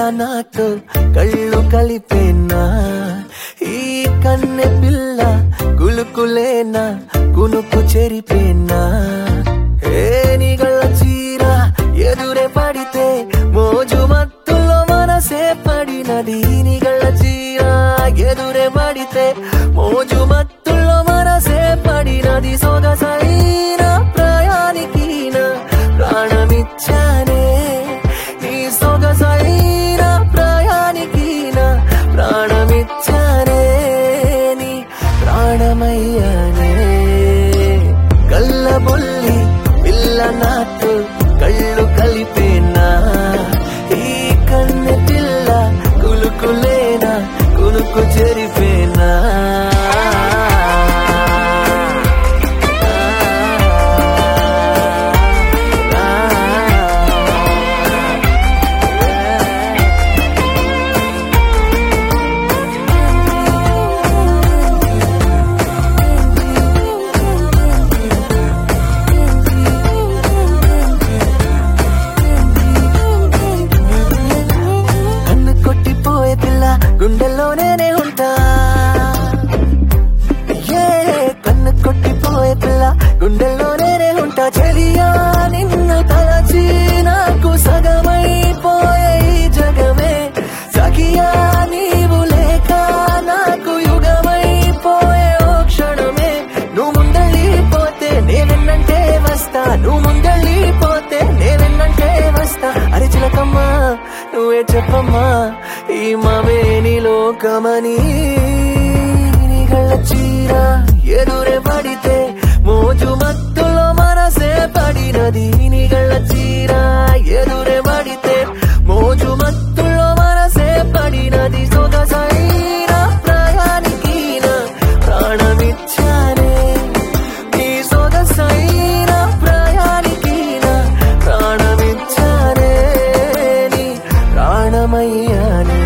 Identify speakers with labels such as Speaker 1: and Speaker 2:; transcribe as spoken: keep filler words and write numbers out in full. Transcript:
Speaker 1: నాతో కళ్ళు కలిపేనా ఈ కన్నె పిల్ల కులుకులేనా కునుకు చెరిపేనా ఏ నిగళ్ళ చీర ఎదురే పడితే మోజు మత్తులో మనసే పడినది నిగళ్ళ చీర ఎదురే పడితే మోజు మత్తులో మనసే పడినది సొగసైన ప్రయానికి నా ప్రాణమిచ్చానే నీ సొగసైన ప్రయానికి నా ప్రాణమిచ్చానే నీ ప్రాణమయ్యానే కళ్ళబొల్లి పిల్ల నాతో కళ్ళు కలిపేనా ఈ కన్నె పిల్ల కులుకులేనా కులుకు చెరిపేనా గుండెల్లోనే ఉంటా ఏ కన్ను కొట్టిపోయే పిల్ల గుండెల్లోనే ఉంటా చెలియా నిన్ను తలచి నాకు సగమైపోయే ఈ జగమే సఖియా నీవు లేక నాకు యుగమైపోయే ఓ క్షణమే నువ్వు ముందళ్ళిపోతే నేనెన్నంటే వస్తా నువ్వు ముందళ్ళిపోతే నేనెన్నంటే వస్తా అరే చిలకమ్మా నువ్వే చెప్పమ్మా ఈ మవేని లోకమని నిగళ్ళ చీర ఎదురే పడితే మోజు మత్తులో మనసే పడినది నిగళ్ళ చీర ఎదురే పడితే మోజు మత్తులో మనసే పడినది సొగసైన ప్రయానికి నా ప్రాణమిచ్చానే నీ సొగసైన ప్రయానికి నా ప్రాణమిచ్చానే నీ ప్రాణమయ్యానే